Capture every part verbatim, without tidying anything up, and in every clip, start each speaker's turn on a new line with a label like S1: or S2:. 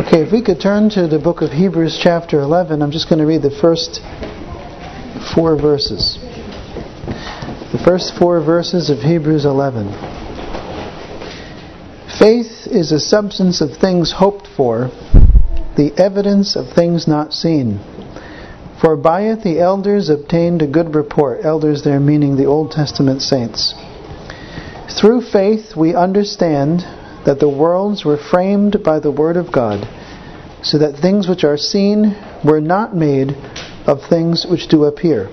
S1: Okay, if we could turn to the book of Hebrews chapter eleven, I'm just going to read the first four verses. The first four verses of Hebrews eleven. Faith is the substance of things hoped for, the evidence of things not seen. For by it the elders obtained a good report. Elders there meaning the Old Testament saints. Through faith we understand that the worlds were framed by the Word of God, so that things which are seen were not made of things which do appear.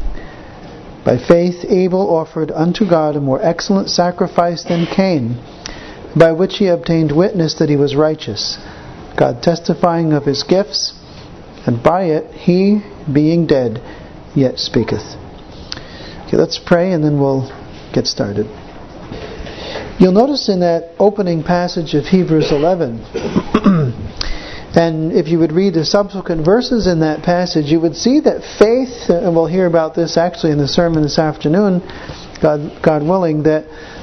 S1: By faith Abel offered unto God a more excellent sacrifice than Cain, by which he obtained witness that he was righteous, God testifying of his gifts, and by it he, being dead, yet speaketh. Okay, let's pray and then we'll get started. You'll notice in that opening passage of Hebrews eleven, and if you would read the subsequent verses in that passage, you would see that faith, and we'll hear about this actually in the sermon this afternoon, God, God willing, that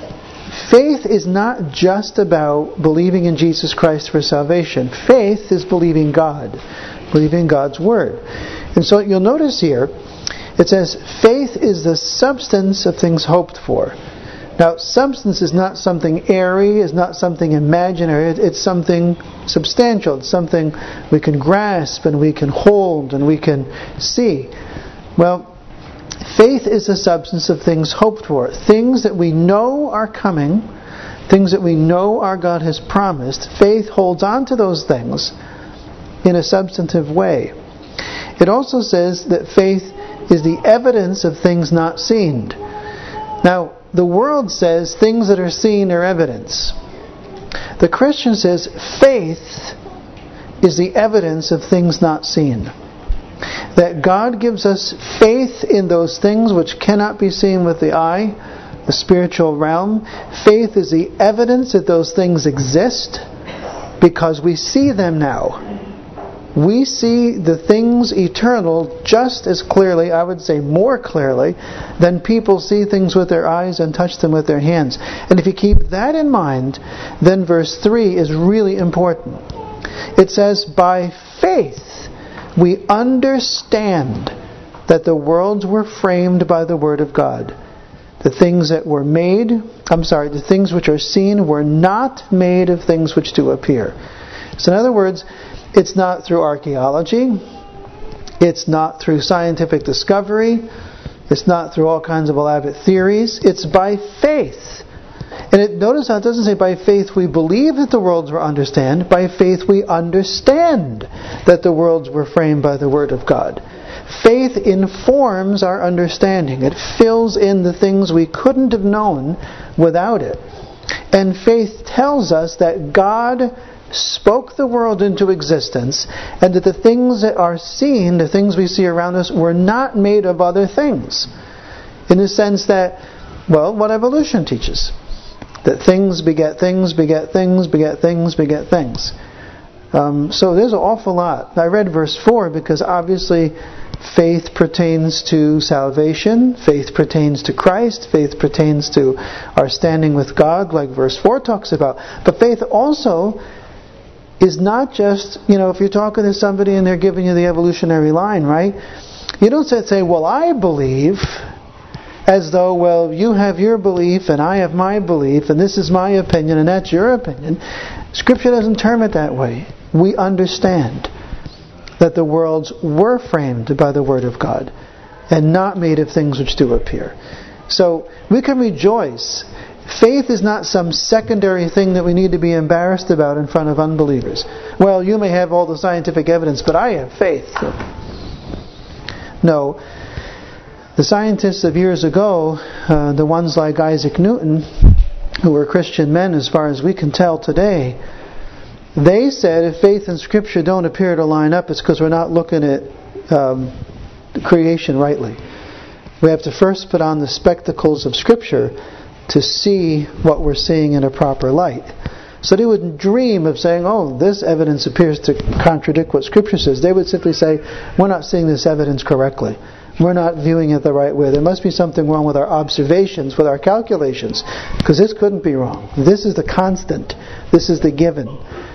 S1: faith is not just about believing in Jesus Christ for salvation. Faith is believing God, believing God's Word. And so you'll notice here, it says, faith is the substance of things hoped for. Now, substance is not something airy, is not something imaginary, it's something substantial, it's something we can grasp and we can hold and we can see. Well, faith is the substance of things hoped for, things that we know are coming, things that we know our God has promised. Faith holds on to those things in a substantive way. It also says that faith is the evidence of things not seen. Now, the world says things that are seen are evidence. The Christian says faith is the evidence of things not seen. That God gives us faith in those things which cannot be seen with the eye, the spiritual realm. Faith is the evidence that those things exist because we see them now. We see the things eternal just as clearly, I would say more clearly, than people see things with their eyes and touch them with their hands. And if you keep that in mind, then verse three is really important. It says, by faith we understand that the worlds were framed by the Word of God. The things that were made, I'm sorry, the things which are seen were not made of things which do appear. So in other words, it's not through archaeology, it's not through scientific discovery, it's not through all kinds of elaborate theories, it's by faith. And it, notice how it doesn't say by faith we believe that the worlds were understand, by faith we understand that the worlds were framed by the Word of God. Faith informs our understanding. It fills in the things we couldn't have known without it. And faith tells us that God spoke the world into existence, and that the things that are seen, the things we see around us, were not made of other things. In the sense that, well, what evolution teaches. That things beget things, beget things, beget things, beget things. Um, so there's an awful lot. I read verse four because obviously faith pertains to salvation, faith pertains to Christ, faith pertains to our standing with God, like verse four talks about. But faith also is not just, you know, if you're talking to somebody and they're giving you the evolutionary line, right? You don't say, well, I believe, as though, well, you have your belief and I have my belief and this is my opinion and that's your opinion. Scripture doesn't term it that way. We understand that the worlds were framed by the Word of God and not made of things which do appear. So we can rejoice. Faith is not some secondary thing that we need to be embarrassed about in front of unbelievers. Well, you may have all the scientific evidence, but I have faith. No. The scientists of years ago, uh, the ones like Isaac Newton, who were Christian men as far as we can tell today, they said if faith and Scripture don't appear to line up, it's because we're not looking at um, creation rightly. We have to first put on the spectacles of Scripture to see what we're seeing in a proper light. So they wouldn't dream of saying, oh, this evidence appears to contradict what Scripture says. They would simply say, we're not seeing this evidence correctly. We're not viewing it the right way. There must be something wrong with our observations, with our calculations, because this couldn't be wrong. This is the constant. This is the given.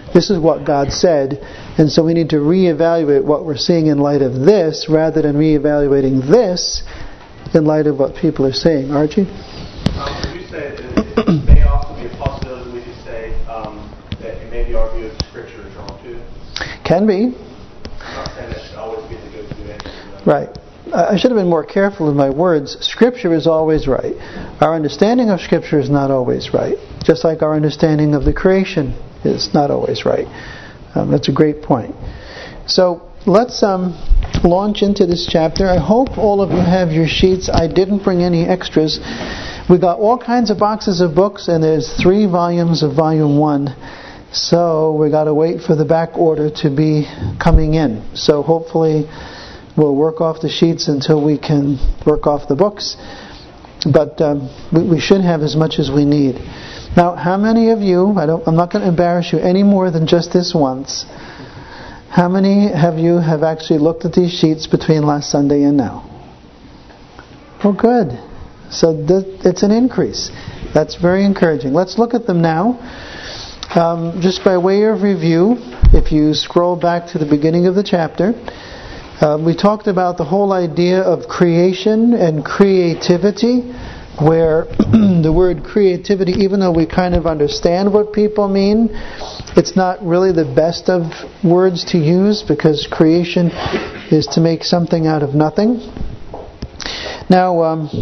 S1: this is what God said, and so we need to reevaluate what we're seeing in light of this, rather than reevaluating this in light of what people are saying. Archie?
S2: Um, would you say that it may also be a possibility we could say um, that it may be our view of Scripture is wrong too?
S1: Can be.
S2: I'm not saying that should always be the go-to answer.
S1: Right. I should have been more careful with my words. Scripture is always right. Our understanding of Scripture is not always right. Just like our understanding of the creation is not always right. Um, that's a great point. So let's um, launch into this chapter. I hope all of you have your sheets. I didn't bring any extras. We got all kinds of boxes of books, and there's three volumes of volume one. So we got to wait for the back order to be coming in. So hopefully we'll work off the sheets until we can work off the books. But um, we, we should have as much as we need. Now, how many of you, I don't, I'm not going to embarrass you any more than just this once, how many of you have actually looked at these sheets between last Sunday and now? Oh, good. So th- it's an increase. That's very encouraging. Let's look at them now. Um, just by way of review, if you scroll back to the beginning of the chapter, Uh, we talked about the whole idea of creation and creativity, where the word creativity, even though we kind of understand what people mean, it's not really the best of words to use, because creation is to make something out of nothing. Now, um,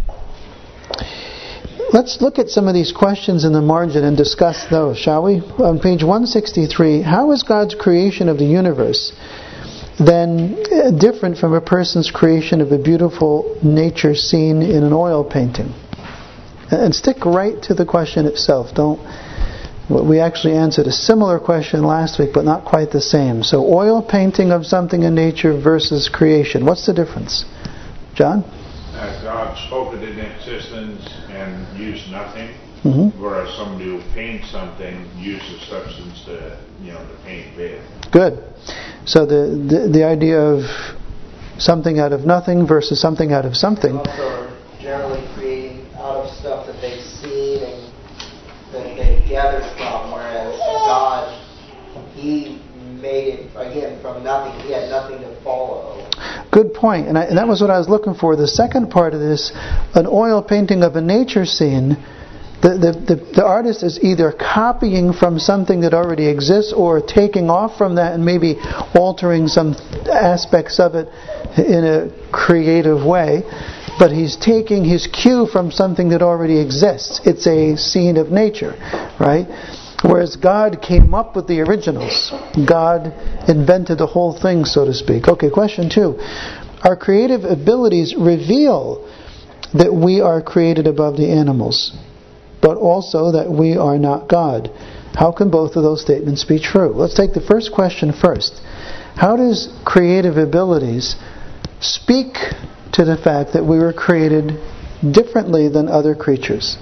S1: let's look at some of these questions in the margin and discuss those, shall we? On page one sixty-three, how is God's creation of the universe then different from a person's creation of a beautiful nature scene in an oil painting? And stick right to the question itself. Don't. We actually answered a similar question last week, but not quite the same. So, oil painting of something in nature versus creation. What's the difference, John?
S3: Uh, God spoke it into existence and used nothing,
S1: mm-hmm.
S3: whereas somebody who paints something uses substance to, you know, to paint with.
S1: Good. So the, the the idea of something out of nothing versus something out of something.
S4: Also are generally creating out of stuff that they've seen and that they've gathered from, whereas God, He made it, again, from nothing. He had nothing to follow.
S1: Good point. And, I, and that was what I was looking for. The second part of this, an oil painting of a nature scene, The, the, the, the artist is either copying from something that already exists or taking off from that and maybe altering some aspects of it in a creative way. But he's taking his cue from something that already exists. It's a scene of nature, right? Whereas God came up with the originals. God invented the whole thing, so to speak. Okay, question two. Our creative abilities reveal that we are created above the animals, but also that we are not God. How can both of those statements be true? Let's take the first question first. How does creative abilities speak to the fact that we were created differently than other creatures?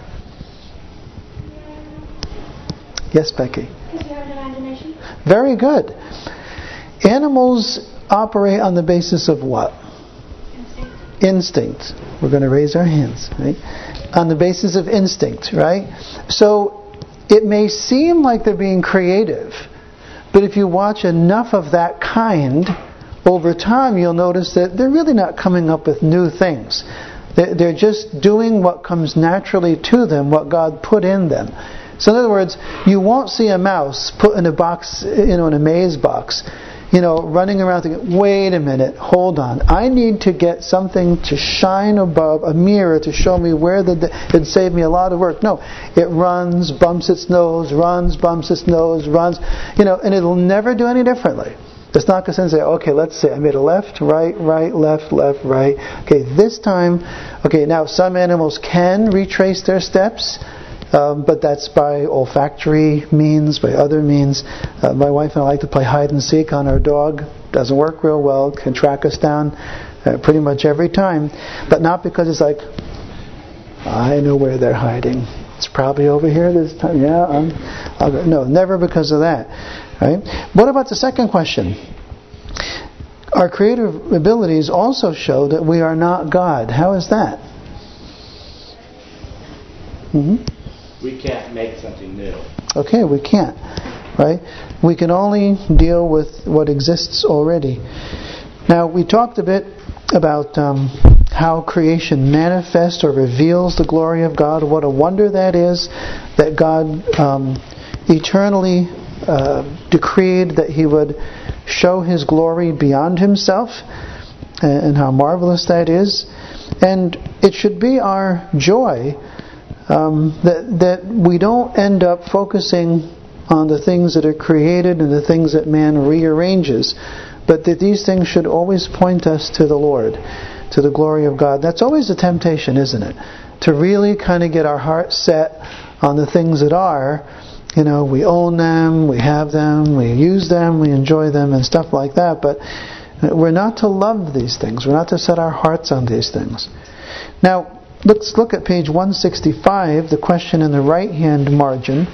S1: Yes, Becky?
S5: Because we have an imagination.
S1: Very good. Animals operate on the basis of what?
S5: Instinct.
S1: Instinct. We're going to raise our hands, right? On the basis of instinct, right? So it may seem like they're being creative, but if you watch enough of that kind, over time you'll notice that they're really not coming up with new things. They're just doing what comes naturally to them, what God put in them. So in other words, you won't see a mouse put in a box, you know, in a maze box, you know, running around thinking, wait a minute, hold on. I need to get something to shine above, a mirror to show me where the, it'd save me a lot of work. No, it runs, bumps its nose, runs, bumps its nose, runs, you know, and it'll never do any differently. It's not going to say, okay, let's say I made a left, right, right, left, left, right. Okay, this time, okay, now some animals can retrace their steps, Um, but that's by olfactory means, by other means. Uh, my wife and I like to play hide and seek on our dog. Doesn't work real well. Can track us down uh, pretty much every time. But not because it's like, I know where they're hiding. It's probably over here this time. Yeah, I'm, I'll go. No, never because of that. Right? What about the second question? Our creative abilities also show that we are not God. How is that? Mm-hmm.
S6: We can't make something new.
S1: Okay, we can't. right? We can only deal with what exists already. Now, we talked a bit about um, how creation manifests or reveals the glory of God. What a wonder that is, that God um, eternally uh, decreed that He would show His glory beyond Himself, and how marvelous that is. And it should be our joy um, that that we don't end up focusing on the things that are created and the things that man rearranges, but that these things should always point us to the Lord, to the glory of God. That's always a temptation, isn't it? To really kind of get our heart set on the things that are. You know, we own them, we have them, we use them, we enjoy them and stuff like that, but we're not to love these things. We're not to set our hearts on these things. Now, let's look at page one sixty-five, the question in the right-hand margin.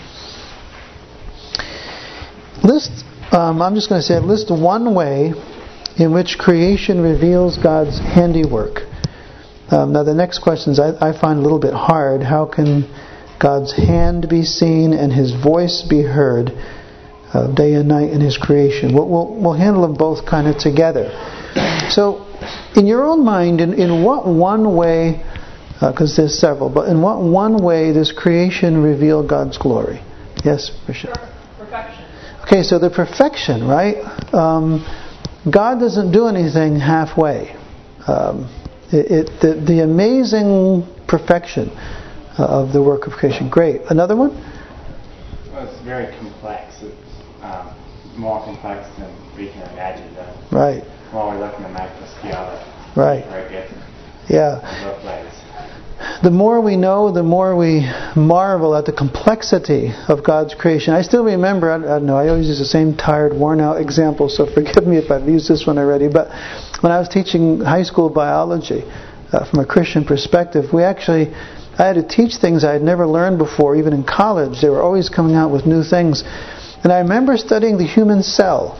S1: List, um, I'm just going to say, list one way in which creation reveals God's handiwork. Um, now, the next questions I, I find a little bit hard. How can God's hand be seen and His voice be heard uh, day and night in His creation? We'll, we'll, we'll handle them both kind of together. So, in your own mind, in, in what one way, because uh, there's several, but in what one way does creation reveal God's glory? Yes, Risha?
S6: Perfection.
S1: Okay, so the perfection, right? Um, God doesn't do anything halfway. Um, it, it, the, the amazing perfection uh, of the work of creation. Great. Another one?
S7: Well, it's very complex. It's um, more complex than we can imagine. Though.
S1: Right.
S7: While we're looking at microscopic.
S1: Right.
S7: Where it gets
S1: yeah.
S7: both ways.
S1: The more we know, the more we marvel at the complexity of God's creation. I still remember, I, I don't know, I always use the same tired, worn-out example, so forgive me if I've used this one already, but when I was teaching high school biology, uh, from a Christian perspective, we actually, I had to teach things I had never learned before, even in college. They were always coming out with new things. And I remember studying the human cell,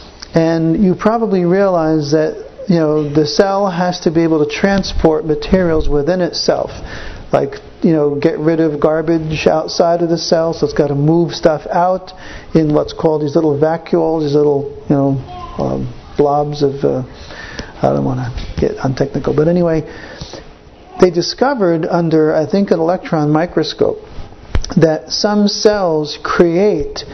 S1: and you probably realize that you know, the cell has to be able to transport materials within itself. Like, you know, get rid of garbage outside of the cell, so it's got to move stuff out in what's called these little vacuoles, these little, you know, um, blobs of, uh, I don't want to get untechnical, but anyway, they discovered under, I think, an electron microscope that some cells create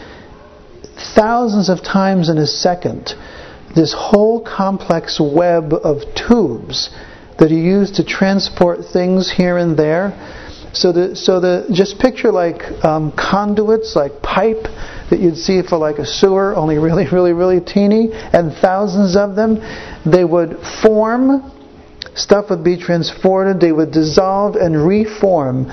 S1: thousands of times in a second this whole complex web of tubes that are used to transport things here and there. So the so the just picture like um, conduits, like pipe that you'd see for like a sewer, only really, really, really teeny, and thousands of them. They would form, stuff would be transported, they would dissolve and reform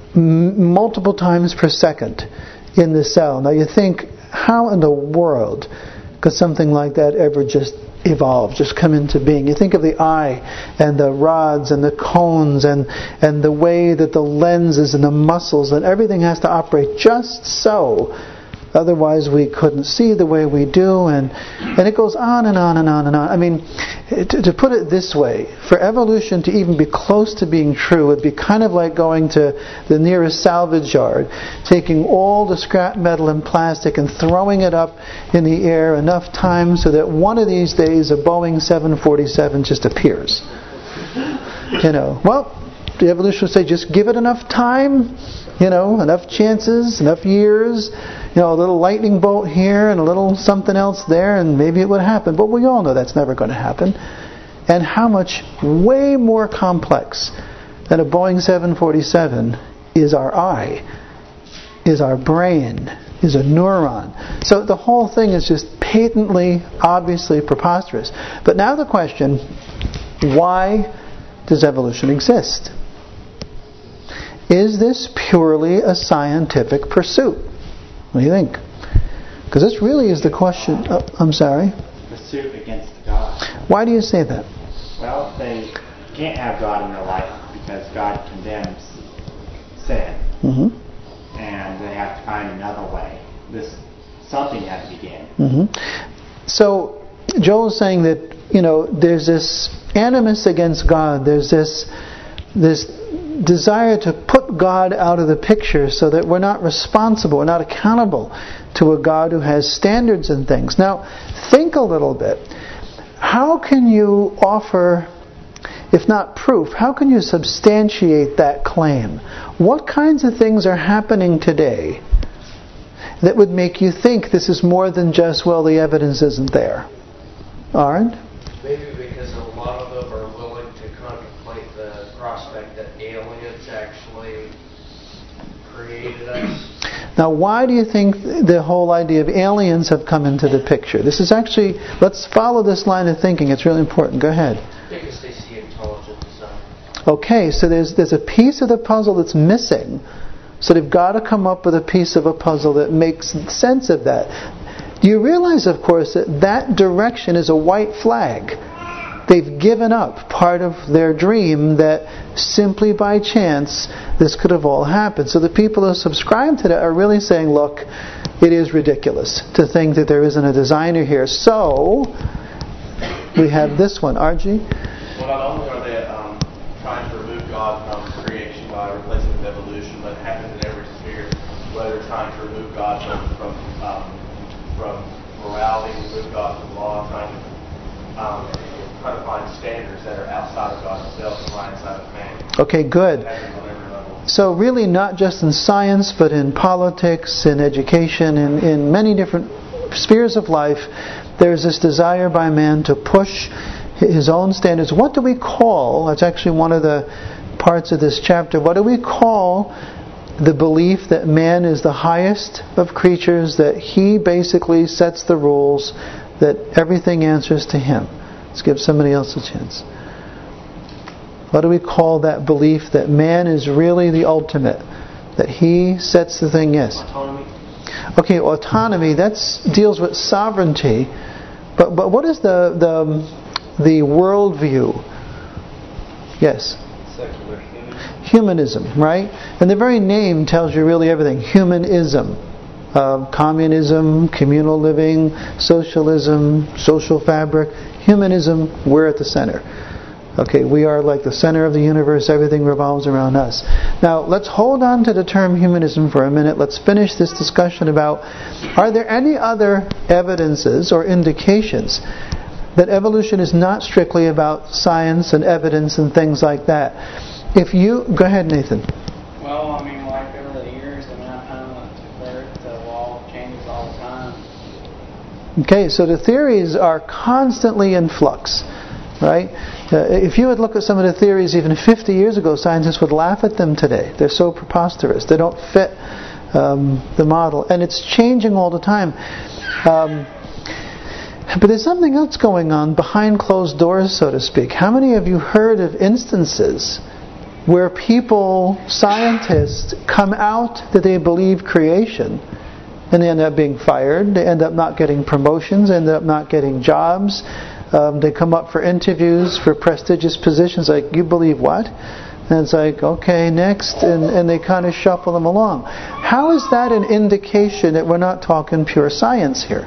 S1: m- multiple times per second in the cell. Now you think, how in the world could something like that ever just evolve, just come into being? You think of the eye and the rods and the cones and and the way that the lenses and the muscles and everything has to operate just so. Otherwise we couldn't see the way we do, and and it goes on and on and on and on. I mean, to, to put it this way, for evolution to even be close to being true would be kind of like going to the nearest salvage yard, taking all the scrap metal and plastic and throwing it up in the air enough times so that one of these days a Boeing seven forty-seven just appears. You know, well, the evolution would say just give it enough time, you know, enough chances, enough years, you know, a little lightning bolt here and a little something else there, and maybe it would happen. But we all know that's never going to happen. And how much way more complex than a Boeing seven forty-seven is our eye, is our brain, is a neuron. So the whole thing is just patently, obviously preposterous. But now the question, why does evolution exist? Is this purely a scientific pursuit? What do you think? Because this really is the question. Oh, I'm sorry.
S7: Pursuit against God.
S1: Why do you say that?
S7: Well, they can't have God in their life because God condemns sin.
S1: Mm-hmm.
S7: And they have to find another way. This something has to begin.
S1: Mm-hmm. So Joel is saying that, you know, there's this animus against God. There's this this desire to put God out of the picture so that we're not responsible, we're not accountable to a God who has standards and things. Now, think a little bit. How can you offer, if not proof, how can you substantiate that claim? What kinds of things are happening today that would make you think this is more than just, well, the evidence isn't there? Aaron?
S6: Maybe because a lot of them are willing to contemplate the prospect that aliens actually created us.
S1: Now, why do you think the whole idea of aliens have come into the picture? This is actually, let's follow this line of thinking. It's really important. Go ahead.
S6: Because they see intelligent design.
S1: Okay, so there's there's a piece of the puzzle that's missing. So they've got to come up with a piece of a puzzle that makes sense of that. Do you realize, of course, that that direction is a white flag? They've given up part of their dream that simply by chance this could have all happened. So the people who subscribe to that are really saying, look, it is ridiculous to think that there isn't a designer here. So we have this one. R G?
S2: Well, not only are they um, trying to remove God from creation by replacing it with evolution, but it happens in every sphere. Whether they're trying to remove God from from, um, from morality, remove God from law, trying to um, try to find standards that are outside of God himself and right inside of man.
S1: Okay, good.
S2: Happens on every level.
S1: So really not just in science, but in politics, in education, in, in many different spheres of life, there's this desire by man to push his own standards. What do we call, that's actually one of the parts of this chapter, what do we call the belief that man is the highest of creatures, that he basically sets the rules, that everything answers to him? Let's give somebody else a chance. What do we call that belief that man is really the ultimate? That he sets the thing, yes?
S2: Autonomy.
S1: Okay, autonomy, that deals with sovereignty. But but what is the the the worldview? Yes?
S6: Secular humanism.
S1: Humanism, right? And the very name tells you really everything. Humanism. Uh, communism, communal living, socialism, social fabric. Humanism, we're at the center. Okay, we are like the center of the universe. Everything revolves around us. Now, let's hold on to the term humanism for a minute. Let's finish this discussion about, are there any other evidences or indications that evolution is not strictly about science and evidence and things like that? If you... Go ahead, Nathan.
S7: Well, I mean, like over the years, the amount of time that the earth, the wall changes all the time.
S1: Okay, so the theories are constantly in flux, right? Uh, if you would look at some of the theories even fifty years ago, scientists would laugh at them today. They're so preposterous. They don't fit um, the model. And it's changing all the time. Um, but there's something else going on behind closed doors, so to speak. How many of you heard of instances where people, scientists, come out that they believe creation, and they end up being fired, they end up not getting promotions, they end up not getting jobs, um, they come up for interviews for prestigious positions, like, you believe what? And it's like, okay, next, and, and they kind of shuffle them along. How is that an indication that we're not talking pure science here?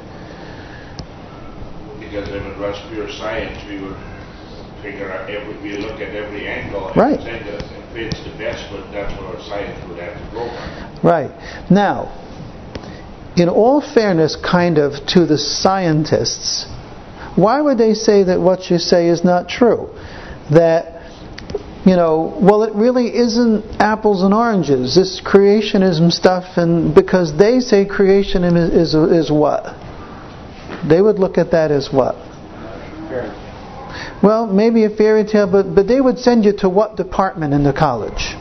S3: Because if it was pure science, we would figure out every, we look at every angle and
S1: Right.
S3: say that if it's the best, but that's where science would have to go by.
S1: Right. Now, in all fairness, kind of, to the scientists, why would they say that what you say is not true? That, you know, well, it really isn't apples and oranges, this creationism stuff, and because they say creationism is, is, is what? They would look at that as what? Well, maybe a fairy tale, but, but they would send you to what department in the college?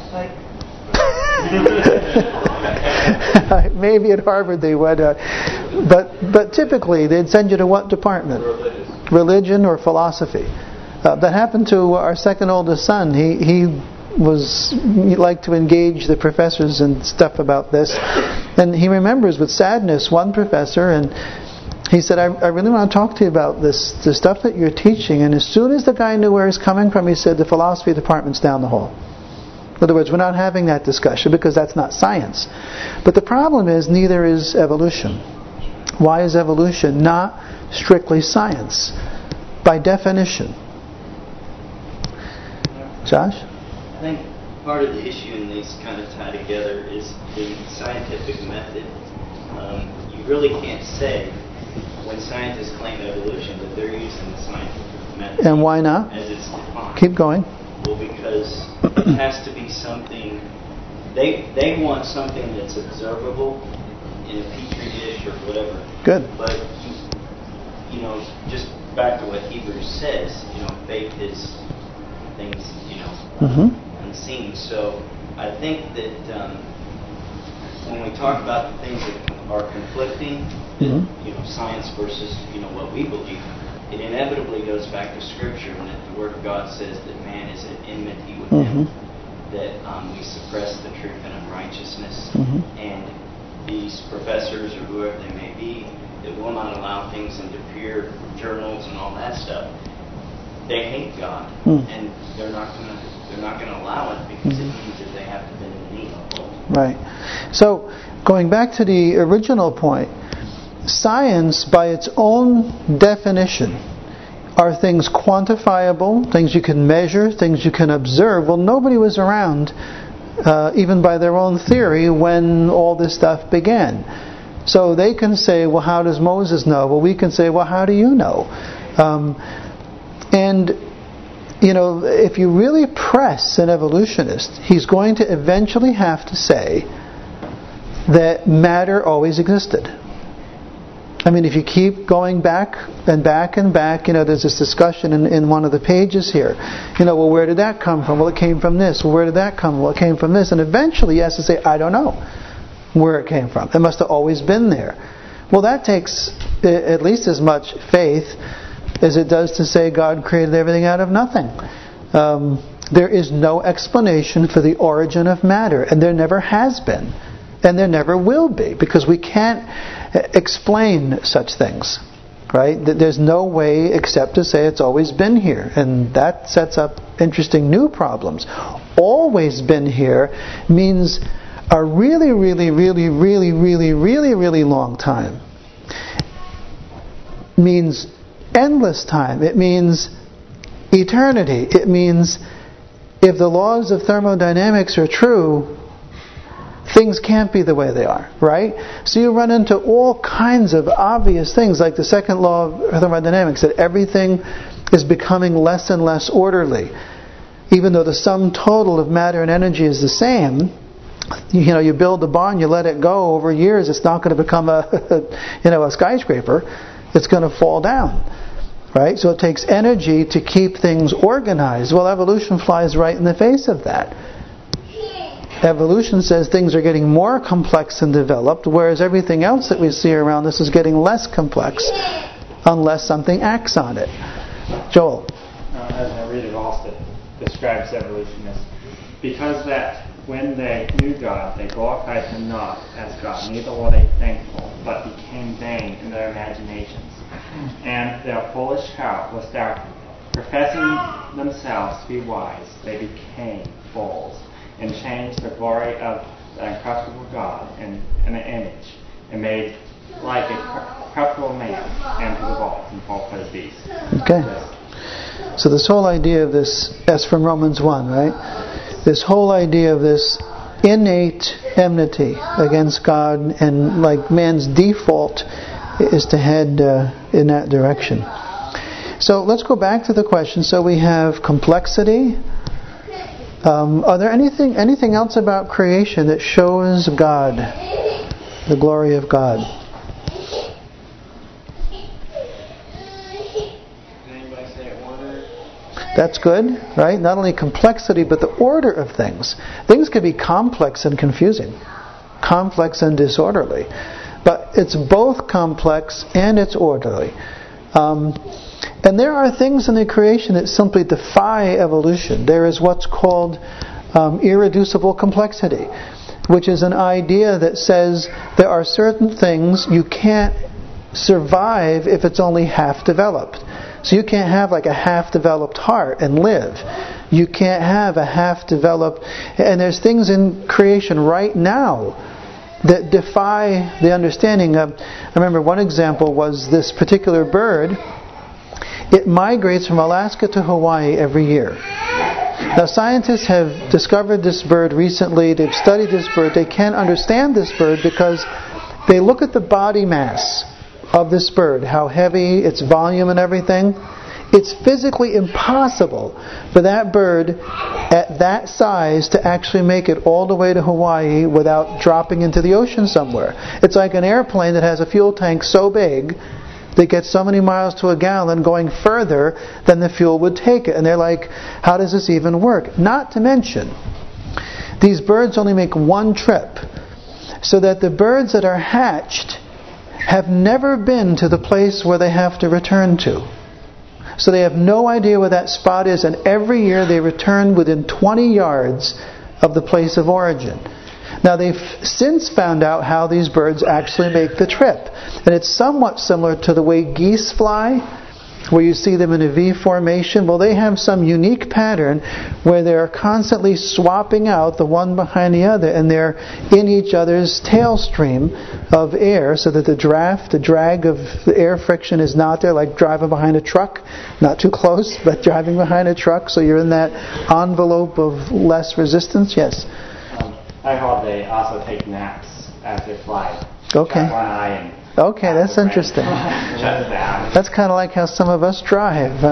S1: Maybe at Harvard they would, uh, but but typically they'd send you to what department? Religion, Religion or philosophy. Uh, that happened to our second oldest son. He he was he liked to engage the professors and stuff about this, and he remembers with sadness one professor, and he said, I, I really want to talk to you about this the stuff that you're teaching. And as soon as the guy knew where he's coming from, he said, the philosophy department's down the hall. In other words, we're not having that discussion because that's not science. But the problem is, neither is evolution. Why is evolution not strictly science? By definition. Josh?
S8: I think part of the issue, and these kind of tie together, is the scientific method. Um, you really can't say, when scientists claim evolution, that they're using the scientific method.
S1: And why not?
S8: As it's defined.
S1: Keep going.
S8: Well, because it has to be something, they they want something that's observable in a petri dish or whatever.
S1: Good.
S8: But, you know, just back to what Hebrews says, you know, faith is things, you know,
S1: Mm-hmm.
S8: unseen. So I think that um, when we talk about the things that are conflicting,
S1: Mm-hmm.
S8: you know, science versus, you know, what we believe, it inevitably goes back to Scripture, and that the Word of God says that man is at enmity with
S1: Mm-hmm.
S8: him, that um, we suppress the truth in unrighteousness,
S1: Mm-hmm.
S8: and these professors or whoever they may be that will not allow things into peer journals and all that stuff, they hate God,
S1: Mm.
S8: and they're not going to they're not going to allow it because
S1: Mm-hmm.
S8: it means that they have to bend the knee.
S1: Right. So, going back to the original point, science, by its own definition, are things quantifiable, things you can measure, things you can observe. Well, nobody was around, uh, even by their own theory, when all this stuff began. So they can say, well, how does Moses know? Well, we can say, well, how do you know? Um, and, you know, if you really press an evolutionist, he's going to eventually have to say that matter always existed. I mean, if you keep going back and back and back, you know, there's this discussion in, in one of the pages here. You know, well, where did that come from? Well, it came from this. Well, where did that come from? Well, it came from this. And eventually he has to say, I don't know where it came from. It must have always been there. Well, that takes at least as much faith as it does to say God created everything out of nothing. Um, there is no explanation for the origin of matter, and there never has been. And there never will be, because we can't explain such things, right? There's no way except to say it's always been here, and that sets up interesting new problems. Always been here means a really, really, really, really, really, really, really long time. Means endless time. It means eternity. It means if the laws of thermodynamics are true, things can't be the way they are, right? So you run into all kinds of obvious things, like the second law of thermodynamics, that everything is becoming less and less orderly. Even though the sum total of matter and energy is the same, you know, you build a barn, you let it go over years, it's not going to become a, you know, a skyscraper. It's going to fall down, right? So it takes energy to keep things organized. Well, evolution flies right in the face of that. Evolution says things are getting more complex and developed, whereas everything else that we see around us is getting less complex unless something acts on it. Joel?
S7: Uh, as I read it also describes evolution as, because that when they knew God, they glorified Him not as God, neither were they thankful, but became vain in their imaginations. And their foolish heart was darkened. Professing themselves to be wise, they became fools, and changed the glory of the incorruptible God in, in an image, and made like a corruptible man, and to the vault, and fall for the beast.
S1: Okay. So this whole idea of this, that's from Romans one, right? This whole idea of this innate enmity against God, and like man's default is to head uh, in that direction. So let's go back to the question. So we have complexity. Um, are there anything anything else about creation that shows God, the glory of God?
S8: Anybody say order?
S1: That's good, right? Not only complexity, but the order of things. Things can be complex and confusing, complex and disorderly. But it's both complex and it's orderly. Um, and there are things in the creation that simply defy evolution. There is what's called um, irreducible complexity, which is an idea that says there are certain things you can't survive if it's only half developed. So you can't have like a half-developed heart and live. You can't have a half-developed... And there's things in creation right now that defy the understanding of... I remember one example was this particular bird. It migrates from Alaska to Hawaii every year. Now scientists have discovered this bird recently, they've studied this bird, they can't understand this bird because they look at the body mass of this bird, how heavy, its volume and everything. It's physically impossible for that bird at that size to actually make it all the way to Hawaii without dropping into the ocean somewhere. It's like an airplane that has a fuel tank so big that gets so many miles to a gallon going further than the fuel would take it. And they're like, how does this even work? Not to mention, these birds only make one trip, so that the birds that are hatched have never been to the place where they have to return to. So they have no idea where that spot is, and every year they return within twenty yards of the place of origin. Now they've since found out how these birds actually make the trip. And it's somewhat similar to the way geese fly, where you see them in a V formation. Well, they have some unique pattern where they're constantly swapping out the one behind the other, and they're in each other's tail stream of air, so that the draft, the drag of the air friction is not there, like driving behind a truck. Not too close, but driving behind a truck, so you're in that envelope of less resistance. Yes?
S7: Um, I heard they also take naps as they fly.
S1: Okay.
S7: Shut one eye and
S1: Okay, that's interesting. That's kind of like how some of us drive. Uh,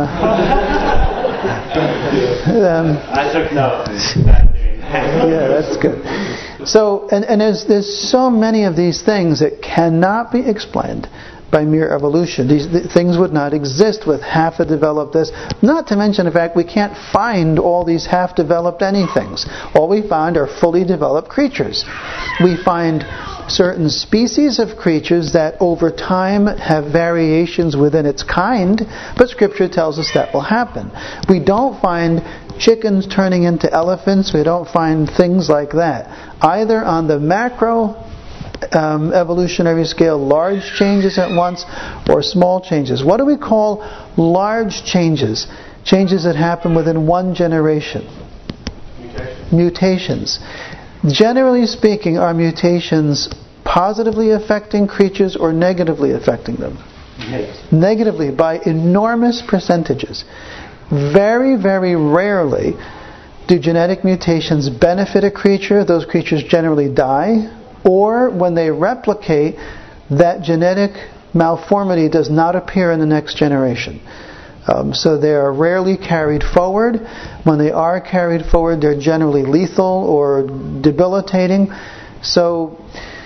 S1: um,
S7: I took notes.
S1: Yeah, that's good. So, and, and there's there's so many of these things that cannot be explained by mere evolution. These th- things would not exist with half-developed this. Not to mention the fact we can't find all these half-developed anythings. All we find are fully developed creatures. We find certain species of creatures that over time have variations within its kind, but Scripture tells us that will happen. We don't find chickens turning into elephants. We don't find things like that. Either on the macro um, evolutionary scale, large changes at once, or small changes. What do we call large changes? Changes that happen within one generation.
S2: Mutations.
S1: Mutations. Generally speaking, are mutations positively affecting creatures or negatively affecting them?
S7: Yes.
S1: Negatively, by enormous percentages. Very, very rarely do genetic mutations benefit a creature. Those creatures generally die. Or when they replicate, that genetic malformity does not appear in the next generation. Um, so they are rarely carried forward. When they are carried forward, they're generally lethal or debilitating. So,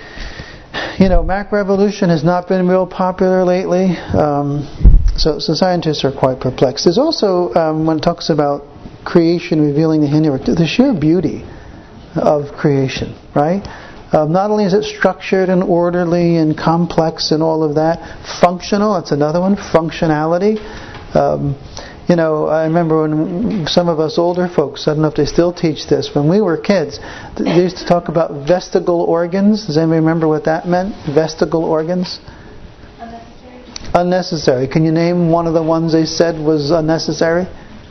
S1: you know, macroevolution has not been real popular lately. Um, so, so scientists are quite perplexed. There's also, um, when it talks about creation revealing the handiwork, the sheer beauty of creation, right? Um, not only is it structured and orderly and complex and all of that, functional, that's another one, functionality. Um, you know, I remember when some of us older folks, I don't know if they still teach this, when we were kids, they used to talk about vestigial organs. Does anybody remember what that meant? Vestigial organs?
S5: Unnecessary.
S1: Unnecessary. Can you name one of the ones they said was unnecessary?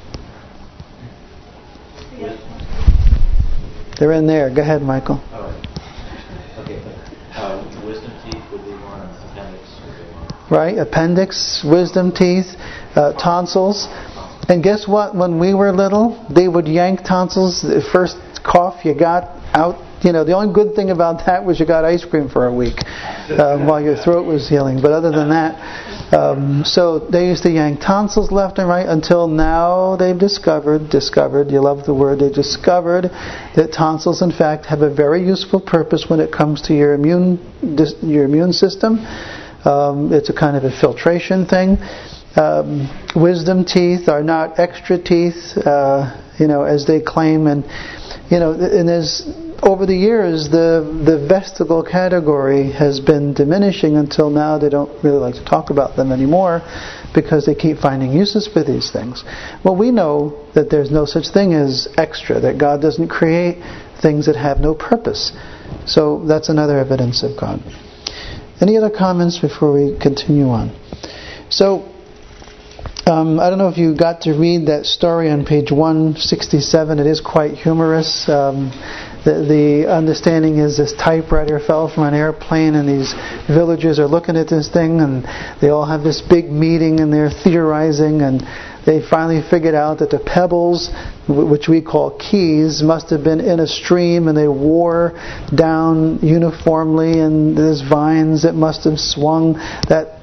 S1: They're in there. Go ahead, Michael.
S9: Oh, okay. Uh, wisdom teeth would be one, appendix would be one.
S1: Right? Appendix, wisdom teeth, uh, tonsils. And guess what? When we were little, they would yank tonsils. The first cough you got out, you know, the only good thing about that was you got ice cream for a week uh, while your throat was healing. But other than that, um, so they used to yank tonsils left and right until now they've discovered, discovered, you love the word, they discovered that tonsils in fact have a very useful purpose when it comes to your immune, your immune system. Um, it's a kind of a filtration thing. Um, wisdom teeth are not extra teeth, uh, you know, as they claim, and you know, and there's over the years the the vestigial category has been diminishing until now they don't really like to talk about them anymore because they keep finding uses for these things. Well, we know that there's no such thing as extra, that God doesn't create things that have no purpose. So that's another evidence of God. Any other comments before we continue on? So, um, I don't know if you got to read that story on page one sixty-seven. It is quite humorous. Um, the, the understanding is this typewriter fell from an airplane, and these villagers are looking at this thing, and they all have this big meeting, and they're theorizing, and They finally figured out that the pebbles, which we call keys, must have been in a stream, and they wore down uniformly, and there's vines that must have swung that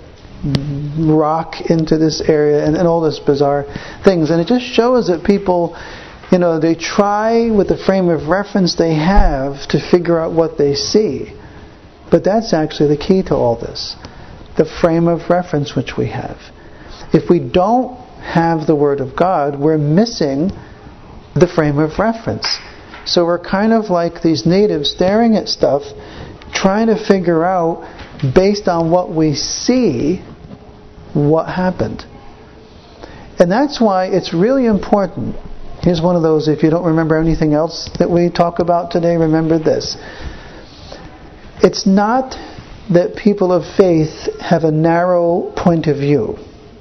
S1: rock into this area, and, and all this bizarre things. And it just shows that people, you know, they try with the frame of reference they have to figure out what they see. But that's actually the key to all this. The frame of reference which we have. If we don't have the Word of God, we're missing the frame of reference. So we're kind of like these natives staring at stuff, trying to figure out, based on what we see, what happened. And that's why it's really important. Here's one of those, if you don't remember anything else that we talk about today, remember this. It's not that people of faith have a narrow point of view.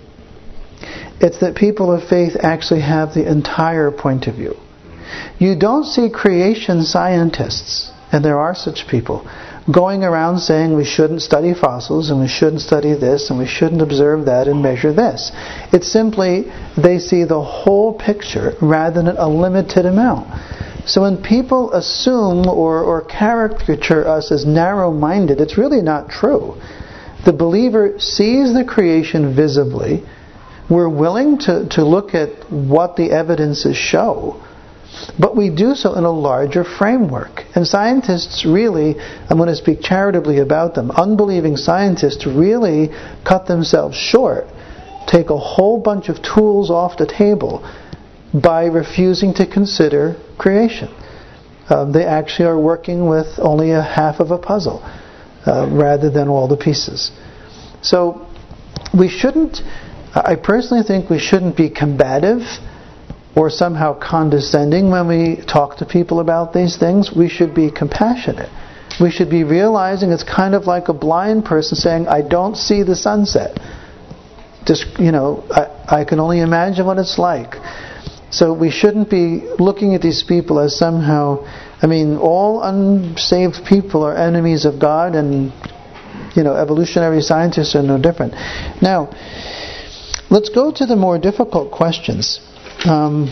S1: It's that people of faith actually have the entire point of view. You don't see creation scientists, and there are such people, going around saying we shouldn't study fossils, and we shouldn't study this, and we shouldn't observe that, and measure this. It's simply they see the whole picture rather than a limited amount. So when people assume or, or caricature us as narrow-minded, it's really not true. The believer sees the creation visibly. We're willing to, to look at what the evidences show, but we do so in a larger framework. And scientists really, I'm going to speak charitably about them, unbelieving scientists really cut themselves short, take a whole bunch of tools off the table by refusing to consider creation. Um, they actually are working with only a half of a puzzle uh, rather than all the pieces. So we shouldn't, I personally think we shouldn't be combative or somehow condescending when we talk to people about these things. We should be compassionate. We should be realizing it's kind of like a blind person saying, I don't see the sunset. Just, you know, I, I can only imagine what it's like. So we shouldn't be looking at these people as somehow, I mean, all unsaved people are enemies of God, and, you know, evolutionary scientists are no different. Now, let's go to the more difficult questions. Um,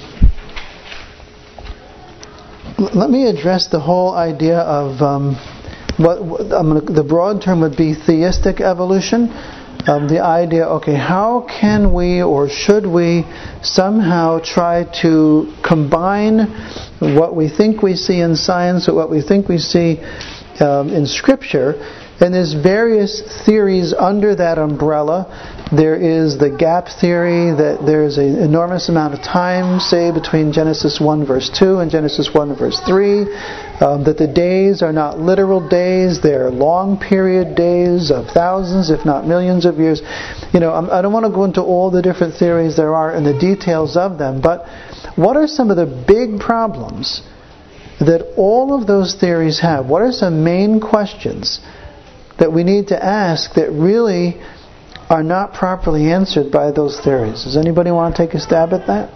S1: l- let me address the whole idea of um, what, what I'm gonna, the broad term would be theistic evolution. Um, the idea, okay, how can we or should we somehow try to combine what we think we see in science with what we think we see um, in Scripture? And there's various theories under that umbrella. There is the gap theory, that there's an enormous amount of time, say, between Genesis one verse two and Genesis one verse three. Um, that the days are not literal days, they're long period days of thousands, if not millions of years. You know, I'm, I don't want to go into all the different theories there are and the details of them, but what are some of the big problems that all of those theories have? What are some main questions that we need to ask that really are not properly answered by those theories? Does anybody want to take a stab at that?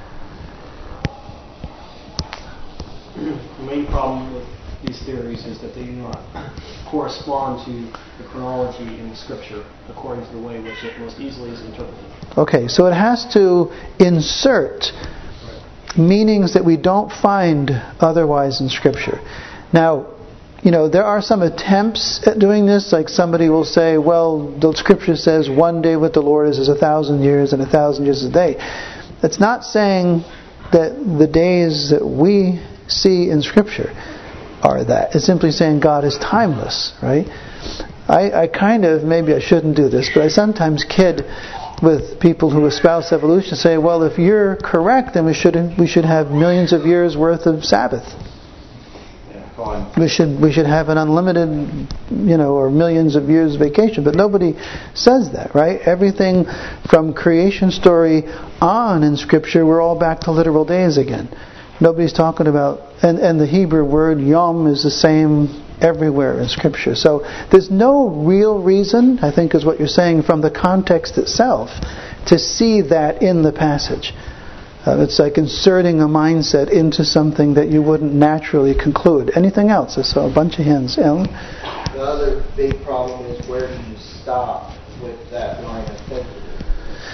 S10: The main problem with these theories is that they do not correspond to the chronology in the Scripture according to the way which it most easily is interpreted.
S1: Okay, so it has to insert meanings that we don't find otherwise in Scripture. Now, you know, there are some attempts at doing this, like somebody will say, well, the Scripture says one day with the Lord is as a thousand years and a thousand years a day. It's not saying that the days that we see in Scripture are that. It's simply saying God is timeless, right? I, I kind of, maybe I shouldn't do this, but I sometimes kid with people who espouse evolution, say, well, if you're correct, then we should we should have millions of years worth of Sabbath. We should we should have an unlimited, you know, or millions of years vacation. But nobody says that, right? Everything from creation story on in Scripture, we're all back to literal days again. Nobody's talking about, and, and the Hebrew word yom is the same everywhere in Scripture. So there's no real reason, I think is what you're saying, from the context itself, to see that in the passage. Uh, it's like inserting a mindset into something that you wouldn't naturally conclude. Anything else? I saw a bunch of hands. Alan?
S4: The other big problem is, where do you stop with that line of thinking?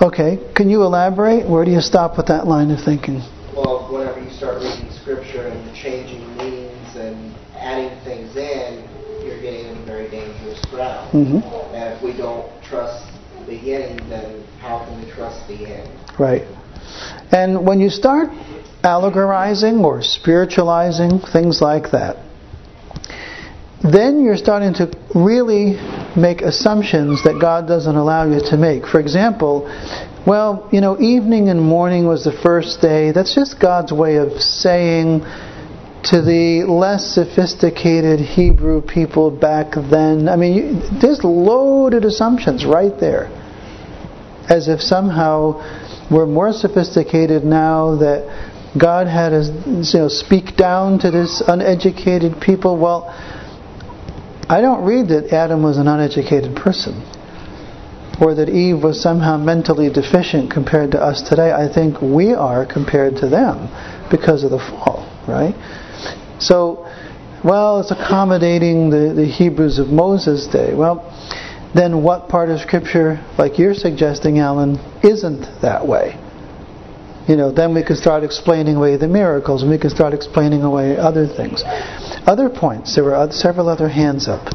S1: Okay, can you elaborate? Where do you stop with that line of thinking?
S4: Well, whenever you start reading Scripture and changing meanings and adding things in, you're getting in very dangerous ground.
S1: Mm-hmm.
S4: And if we don't trust the beginning, then how can we trust the end?
S1: Right. And when you start allegorizing or spiritualizing, things like that, then you're starting to really make assumptions that God doesn't allow you to make. For example, well, you know, evening and morning was the first day. That's just God's way of saying to the less sophisticated Hebrew people back then. I mean, you, there's loaded assumptions right there. As if somehow we're more sophisticated now, that God had to, you know, speak down to this uneducated people. Well, I don't read that Adam was an uneducated person, or that Eve was somehow mentally deficient compared to us today. I think we are compared to them because of the fall, right? So, well, it's accommodating the, the Hebrews of Moses' day. Well, then what part of Scripture, like you're suggesting, Alan, isn't that way? You know, then we can start explaining away the miracles, and we can start explaining away other things. Other points. There were other, several other hands up.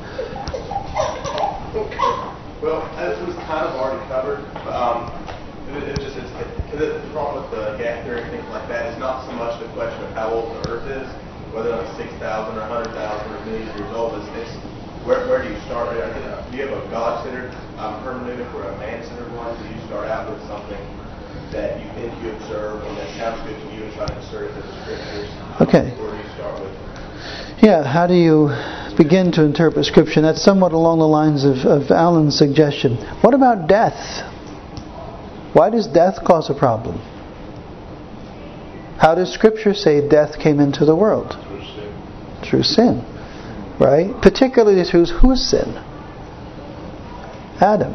S2: Well, as was kind of already covered, um, it, it just it's, it, the problem with the gap theory and things like that is not so much the question of how old the Earth is, whether it's six thousand or one hundred thousand or millions of years old. It's, it's where, where do you start? Do you have a God-centered um, hermeneutic or a man-centered one? Do you start out with something that you think you observe and that sounds good to you and try to insert it into the Scriptures?
S1: Okay.
S2: Or do you start with?
S1: Yeah, how do you begin to interpret Scripture? That's somewhat along the lines of, of Alan's suggestion. What about death? Why does death cause a problem? How does Scripture say death came into the world?
S3: Through sin.
S1: Through sin. Right? Particularly through whose sin? Adam.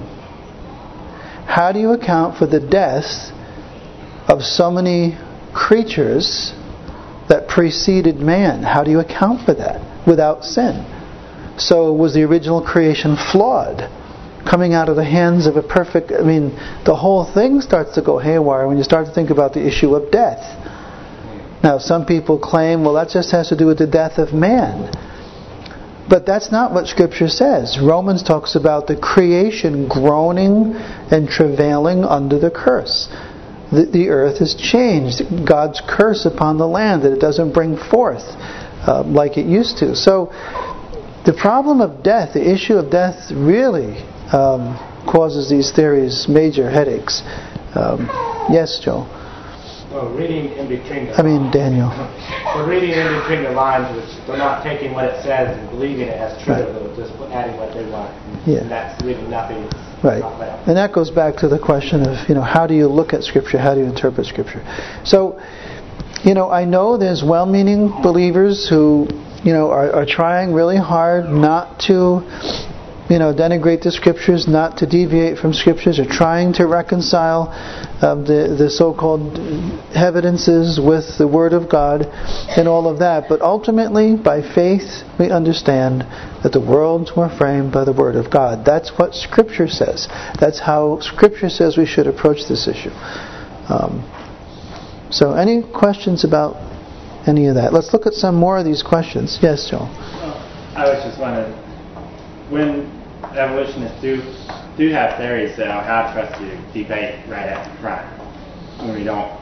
S1: How do you account for the death of so many creatures that preceded man? How do you account for that without sin? So was the original creation flawed? Coming out of the hands of a perfect... I mean, the whole thing starts to go haywire when you start to think about the issue of death. Now, some people claim, well, that just has to do with the death of man. But that's not what Scripture says. Romans talks about the creation groaning and travailing under the curse. The, the earth has changed. God's curse upon the land, that it doesn't bring forth uh, like it used to. So the problem of death, the issue of death, really um, causes these theories major headaches. Um, yes, Joe?
S10: Well, reading in between the
S1: I mean, Daniel.
S10: We're reading in between the lines, which they're not taking what it says and believing it as true,
S1: Right.
S10: they're just adding what they want.
S1: Yeah.
S10: And that's really nothing.
S1: Right.
S10: Not that.
S1: And that goes back to the question of, you know, how do you look at Scripture? How do you interpret Scripture? So, you know, I know there's well-meaning believers who, you know, are, are trying really hard not to, you know, denigrate the Scriptures, not to deviate from Scriptures, or trying to reconcile uh, the, the so-called evidences with the Word of God and all of that. But ultimately, by faith, we understand that the worlds were framed by the Word of God. That's what Scripture says. That's how Scripture says we should approach this issue. Um, so any questions about any of that? Let's look at some more of these questions. Yes, Joel?
S7: I was just wondering, when evolutionists do do have theories that I'll have trust to debate right at the front, when we don't,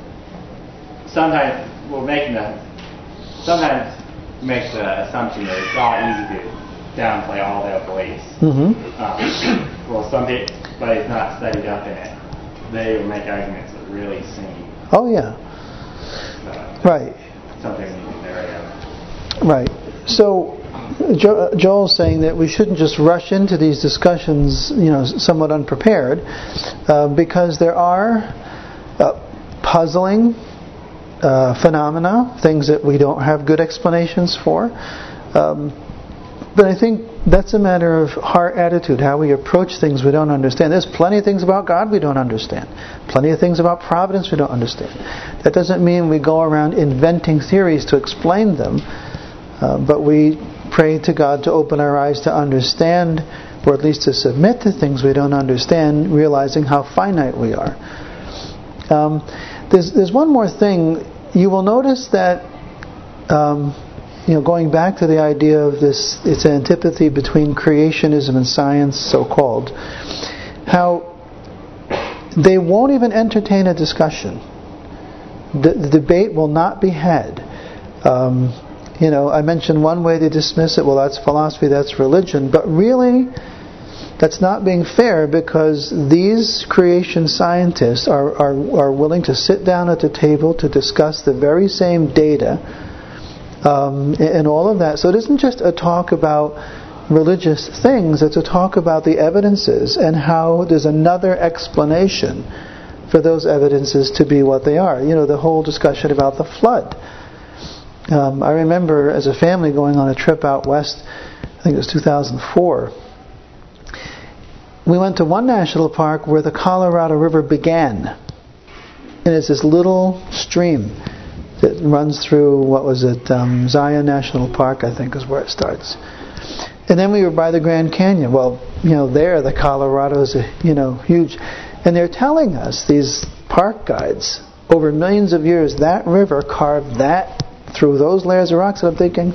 S7: sometimes we're making the, sometimes make the assumption that it's all easy to downplay all their beliefs.
S1: Mm-hmm.
S7: Um, well, somebody who's not studied up in it, they will make arguments that really seem
S1: Oh, yeah.
S7: uh,
S1: Right.
S7: something we need to vary.
S1: Right. So jo- Joel's saying that we shouldn't just rush into these discussions, you know, somewhat unprepared, uh, because there are uh, puzzling uh, phenomena, things that we don't have good explanations for. Um, but I think that's a matter of heart attitude, how we approach things we don't understand. There's plenty of things about God we don't understand. Plenty of things about providence we don't understand. That doesn't mean we go around inventing theories to explain them, uh, but we pray to God to open our eyes to understand or at least to submit to things we don't understand, realizing how finite we are. Um, there's, there's one more thing. You will notice that, um, you know, going back to the idea of this, it's an antipathy between creationism and science, so-called, how they won't even entertain a discussion. The, the debate will not be had. Um, you know, I mentioned one way to dismiss it, well, that's philosophy, that's religion, but really, that's not being fair, because these creation scientists are, are, are willing to sit down at the table to discuss the very same data um, and all of that. So it isn't just a talk about religious things, it's a talk about the evidences and how there's another explanation for those evidences to be what they are. You know, the whole discussion about the flood. Um, I remember as a family going on a trip out west, I think it was two thousand four. We went to one national park where the Colorado River began. And it's this little stream that runs through, what was it, um, Zion National Park, I think is where it starts. And then we were by the Grand Canyon. Well, you know, there the Colorado is, you know, huge. And they're telling us, these park guides, over millions of years, that river carved that through those layers of rocks. And I'm thinking,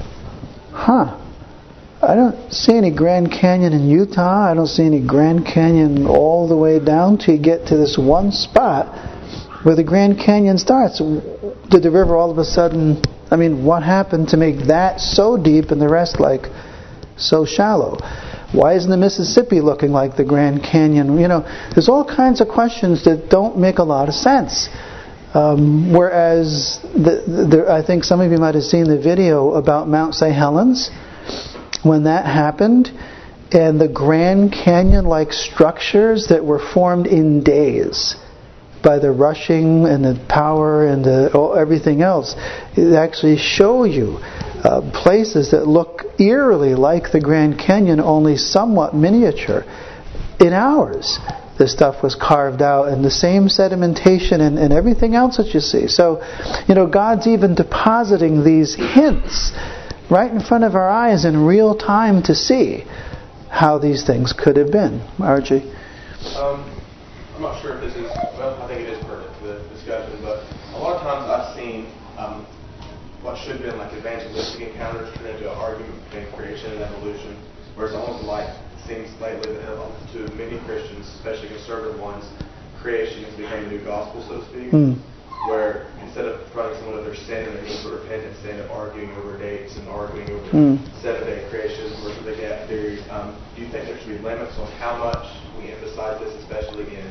S1: huh, I don't see any Grand Canyon in Utah. I don't see any Grand Canyon all the way down till you get to this one spot where the Grand Canyon starts. Did the river all of a sudden, I mean, what happened to make that so deep and the rest like so shallow? Why isn't the Mississippi looking like the Grand Canyon? You know, there's all kinds of questions that don't make a lot of sense. Um, whereas, the, the, I think some of you might have seen the video about Mount Saint Helens, when that happened, and the Grand Canyon-like structures that were formed in days by the rushing and the power and the, oh, everything else. It actually show you uh, places that look eerily like the Grand Canyon, only somewhat miniature. In hours, this stuff was carved out, and the same sedimentation and, and everything else that you see. So, you know, God's even depositing these hints right in front of our eyes in real time to see how these things could have been. Archie?
S2: Um, I'm not sure if this is, well, I think it is pertinent to the discussion, but a lot of times I've seen um, what should have been like evangelistic encounters turn into an argument between creation and evolution, where it's almost like, it seems lately that to many Christians, especially conservative ones, creation has become a new gospel, so to speak, mm. where instead of confronting someone of their sin and their need for repentance, they end up arguing over dates and arguing over mm. seven-day creation versus the gap theory. Um, do you think there should be limits on how much we emphasize this, especially in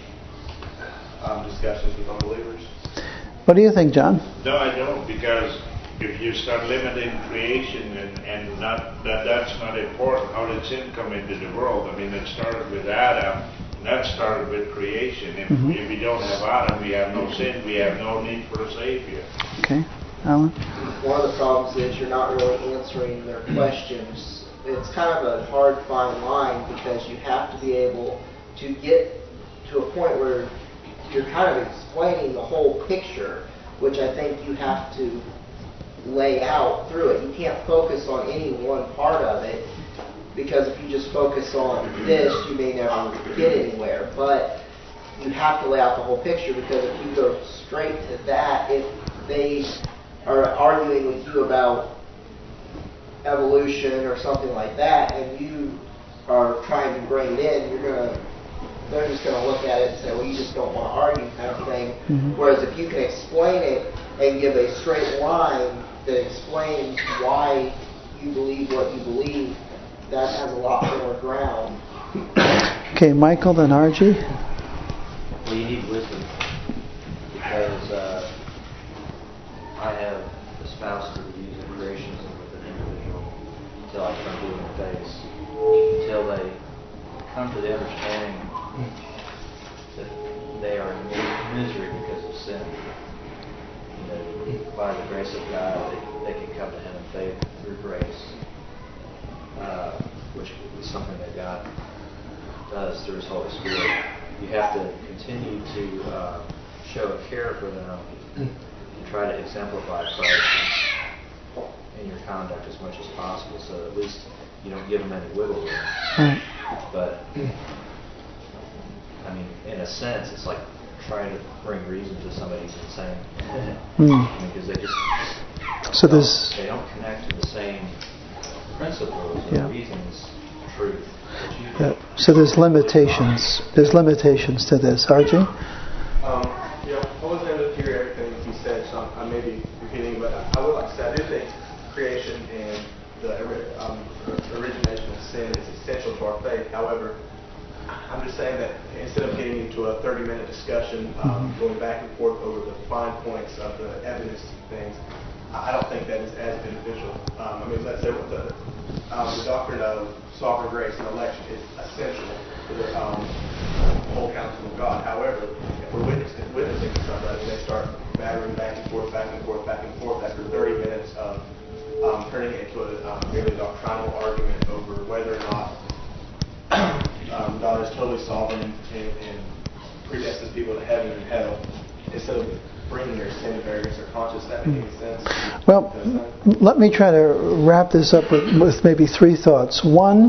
S2: um, discussions with unbelievers?
S1: What do you think, John?
S3: No, I don't, because if you start limiting creation and, and not that that's not important, how did sin come into the world? I mean, it started with Adam. That started with creation. If, mm-hmm. if we don't have Adam, we have no sin. We have no need for a Savior.
S1: Okay. Alan?
S4: One of the problems is you're not really answering their questions. It's kind of a hard, fine line, because you have to be able to get to a point where you're kind of explaining the whole picture, which I think you have to lay out through it. You can't focus on any one part of it, because if you just focus on this, you may never get anywhere. But you have to lay out the whole picture, because if you go straight to that, if they are arguing with you about evolution or something like that, and you are trying to bring it in, you're gonna, they're just going to look at it and say, well, you just don't want to argue, kind of thing. Mm-hmm. Whereas if you can explain it and give a straight line that explains why you believe what you believe, that has a lot more ground.
S1: Okay, Michael, then Archie.
S9: Well, you need wisdom, because uh, I have espoused the views of creationism with an individual until I come to them face, until they come to the understanding that they are in misery because of sin. You know, by the grace of God, they, they can come to Him in faith through grace, uh, which is something that God does through His Holy Spirit. You have to continue to uh, show care for them and try to exemplify Christ in your conduct as much as possible, so at least you don't give them any wiggle room.
S1: Right.
S9: But I mean, in a sense, it's like trying to bring reason to somebody's insane.
S1: Mm.
S9: I mean, because they just
S1: so
S9: don't,
S1: there's
S9: they don't connect to the same principles or
S1: yeah.
S9: reasons, truth. that you do.
S1: yeah. So there's limitations. There's limitations to this. Archie?
S2: Um, you know, I wasn't able to hear everything he said, so I may be repeating, but I would like to say I do think creation and the um, origination of sin is essential to our faith. However, I'm just saying that instead of getting into a thirty-minute discussion, um, mm-hmm. going back and forth over the fine points of the evidence things, I don't think that is as beneficial. Um, I mean, let's say the, um, the doctrine of sovereign grace and election is essential to the um, whole counsel of God. However, if we're witnessing, witnessing to somebody and they start battering back and forth, back and forth, back and forth after thirty minutes of um, turning it into a um, merely doctrinal argument over whether or not um, God is totally sovereign and, and predestines people to heaven and hell, instead of bringing their sin to variance or conscience, that makes any sense?
S1: Well, let me try to wrap this up with, with maybe three thoughts. One,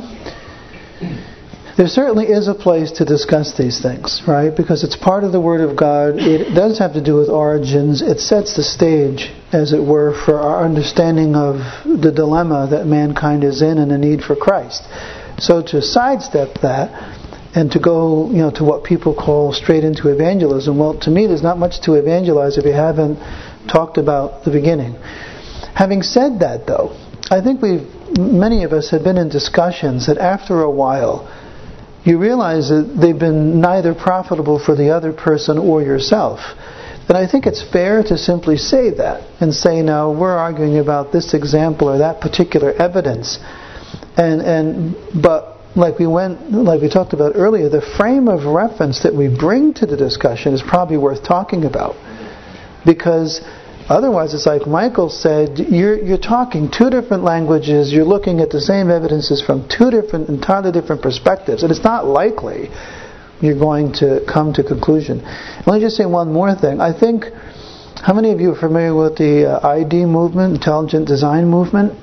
S1: there certainly is a place to discuss these things, right? Because it's part of the Word of God. It does have to do with origins. It sets the stage, as it were, for our understanding of the dilemma that mankind is in and the need for Christ. So to sidestep that and to go, you know, to what people call straight into evangelism, well, to me, there's not much to evangelize if you haven't talked about the beginning. Having said that, though, I think we've, many of us have been in discussions that after a while, you realize that they've been neither profitable for the other person or yourself. And I think it's fair to simply say that and say, now, we're arguing about this example or that particular evidence. And and but like we went like we talked about earlier, the frame of reference that we bring to the discussion is probably worth talking about, because otherwise it's like Michael said, you're you're talking two different languages, you're looking at the same evidences from two different entirely different perspectives, and it's not likely you're going to come to conclusion. Let me just say one more thing. I think, how many of you are familiar with the uh, I D movement, Intelligent Design movement?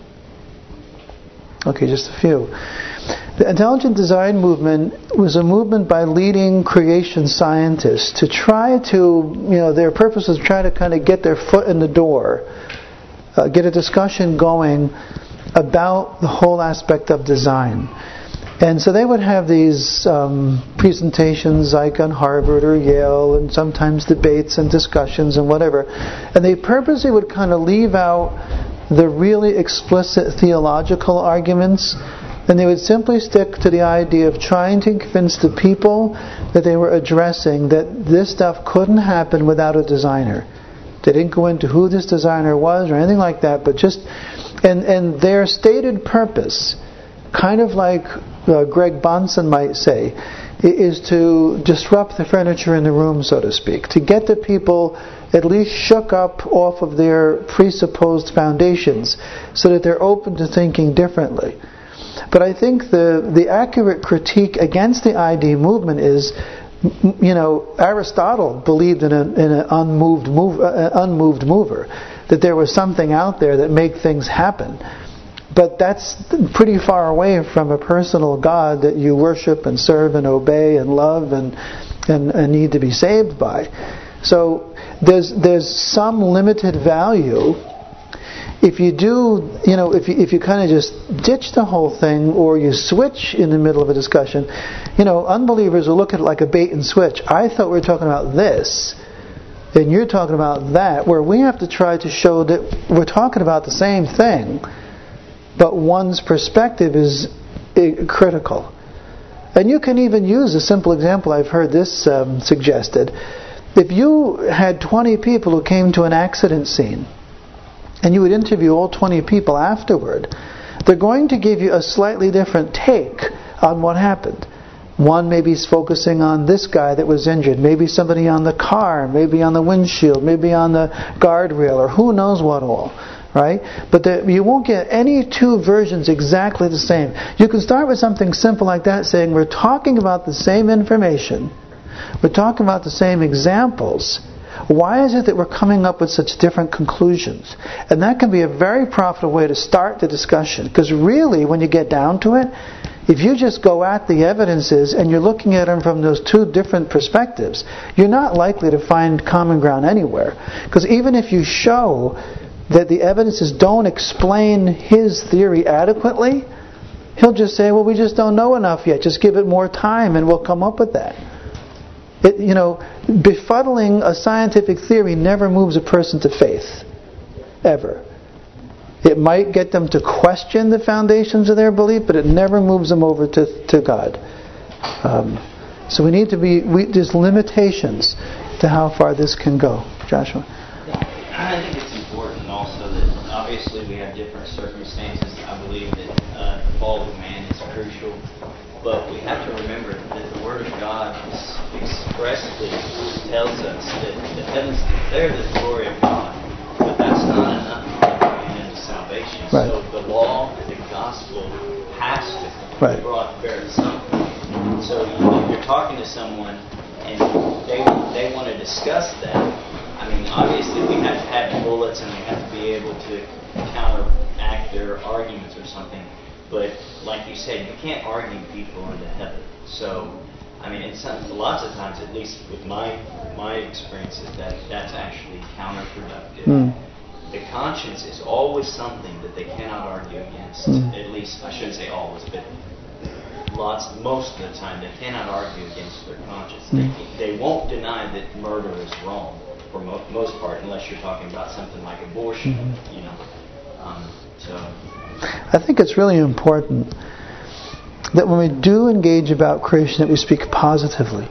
S1: Okay, just a few. The Intelligent Design movement was a movement by leading creation scientists to try to, you know, their purpose was to try to kind of get their foot in the door, uh, get a discussion going about the whole aspect of design. And so they would have these um, presentations like on Harvard or Yale, and sometimes debates and discussions and whatever. And they purposely would kind of leave out the really explicit theological arguments, and they would simply stick to the idea of trying to convince the people that they were addressing that this stuff couldn't happen without a designer. They didn't go into who this designer was or anything like that, but just, and, and their stated purpose, kind of like uh, Greg Bonson might say, is to disrupt the furniture in the room, so to speak, to get the people at least shook up off of their presupposed foundations so that they're open to thinking differently. But I think the the accurate critique against the I D movement is, you know, Aristotle believed in, a, in an unmoved, move, uh, unmoved mover, that there was something out there that made things happen. But that's pretty far away from a personal God that you worship and serve and obey and love and and, and need to be saved by. So there's there's some limited value if you do, you know, if you if you kind of just ditch the whole thing or you switch in the middle of a discussion. You know, unbelievers will look at it like a bait and switch. I thought we were talking about this, and you're talking about that, where we have to try to show that we're talking about the same thing, but one's perspective is critical. And you can even use a simple example. I've heard this um, suggested. If you had twenty people who came to an accident scene, and you would interview all twenty people afterward, they're going to give you a slightly different take on what happened. One maybe is focusing on this guy that was injured, maybe somebody on the car, maybe on the windshield, maybe on the guardrail, or who knows what all. Right? But the, you won't get any two versions exactly the same. You can start with something simple like that, saying we're talking about the same information, we're talking about the same examples, Why is it that we're coming up with such different conclusions? And that can be a very profitable way to start the discussion. Because really, when you get down to it, if you just go at the evidences and you're looking at them from those two different perspectives, you're not likely to find common ground anywhere. Because even if you show that the evidences don't explain his theory adequately, he'll just say, well, we just don't know enough yet. Just give it more time and we'll come up with that. It, you know, befuddling a scientific theory never moves a person to faith. Ever. It might get them to question the foundations of their belief, but it never moves them over to, to God. Um, so we need to be, we, there's limitations to how far this can go. Joshua?
S8: I think it's important also that obviously we have different circumstances. I believe that uh, the fall of man is crucial. But we have to remember that the Word of God expressly tells us that the heavens declare the glory of God, but that's not enough to bring into salvation.
S1: Right.
S8: So the law, the gospel, has to
S1: right.
S8: be brought to bear at some point. So if you're talking to someone and they they want to discuss that, I mean, obviously we have to have bullets and we have to be able to counteract their arguments or something. But like you said, you can't argue people into heaven. So, I mean, it's lots of times, at least with my my experiences, that that's actually counterproductive. Mm. The conscience is always something that they cannot argue against. Mm. At least, I shouldn't say always, but lots, most of the time, they cannot argue against their conscience. Mm. They, they won't deny that murder is wrong for mo- most part, unless you're talking about something like abortion. Mm-hmm. You know, um, so.
S1: I think it's really important that when we do engage about creation that we speak positively.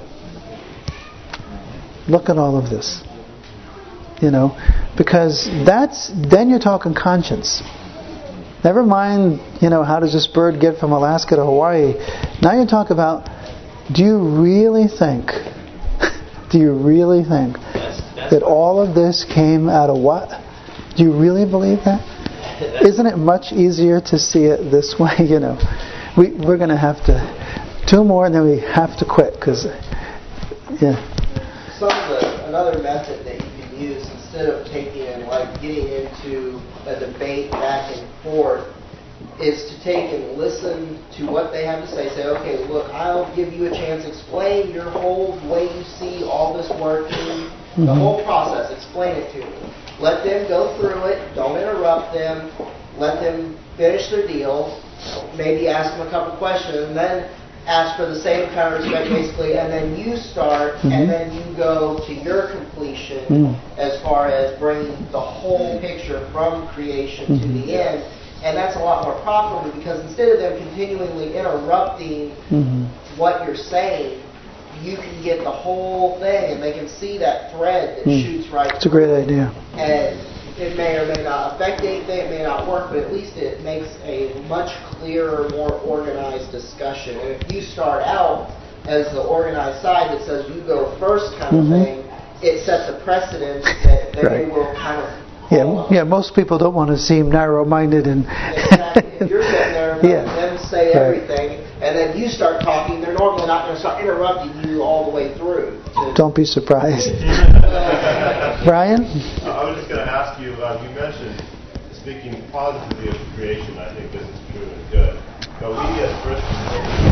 S1: Look at all of this. You know, because that's, then you're talking conscience. Never mind, you know, how does this bird get from Alaska to Hawaii? Now you talk about, do you really think, do you really think that all of this came out of what? Do you really believe that? Isn't it much easier to see it this way? You know, we we're going to have to two more, and then we have to quit because, yeah.
S4: Some of the, another method that you can use instead of taking and like getting into a debate back and forth is to take and listen to what they have to say. Say, okay, look, I'll give you a chance. Explain your whole way you see all this working, mm-hmm. the whole process. Explain it to me. Let them go through it. Don't interrupt them. Let them finish their deal. Maybe ask them a couple questions, and then ask for the same kind of respect, basically. And then you start, mm-hmm. and then you go to your completion mm-hmm. as far as bringing the whole picture from creation mm-hmm. to the end. And that's a lot more profitable because instead of them continually interrupting mm-hmm. what you're saying, you can get the whole thing, and they can see that thread that mm. shoots right.
S1: It's a great idea.
S4: And it may or may not affect anything, it may not work, but at least it makes a much clearer, more organized discussion. And if you start out as the organized side that says you go first kind mm-hmm. of thing, it sets a precedent that, that right. they will kind of
S1: Yeah, up. yeah. Most people don't want to seem narrow-minded and.
S4: Exactly. If you're sitting there and
S1: yeah.
S4: them say
S1: right.
S4: everything, and then you start talking, they're normally not going to start interrupting you all the way through.
S1: Don't be surprised. Brian?
S2: Uh, I was just going to ask you. Uh, you mentioned speaking positively of creation. I think this is true and good. But we as Christians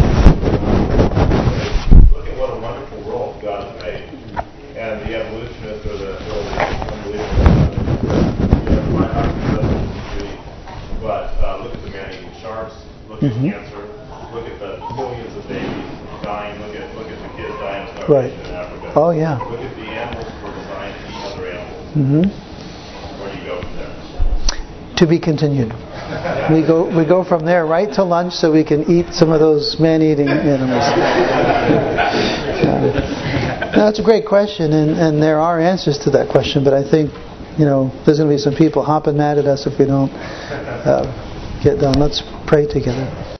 S2: look at what a wonderful world God has made, and the evolutionists or the unbelievers. Might not be disagree, but uh, look at the man-eating sharks. Look at mm-hmm. cancer. Look at the millions of babies dying. Look at look at the kids dying of starvation
S1: right.
S2: in Africa.
S1: Oh yeah.
S2: Look at the animals who are designed to eat other animals.
S1: Mm-hmm.
S2: Where do you go from there?
S1: To be continued. We go we go from there right to lunch so we can eat some of those man-eating animals. uh, no, that's a great question, and, and there are answers to that question, but I think, you know, there's going to be some people hopping mad at us if we don't uh, get done. Let's pray together.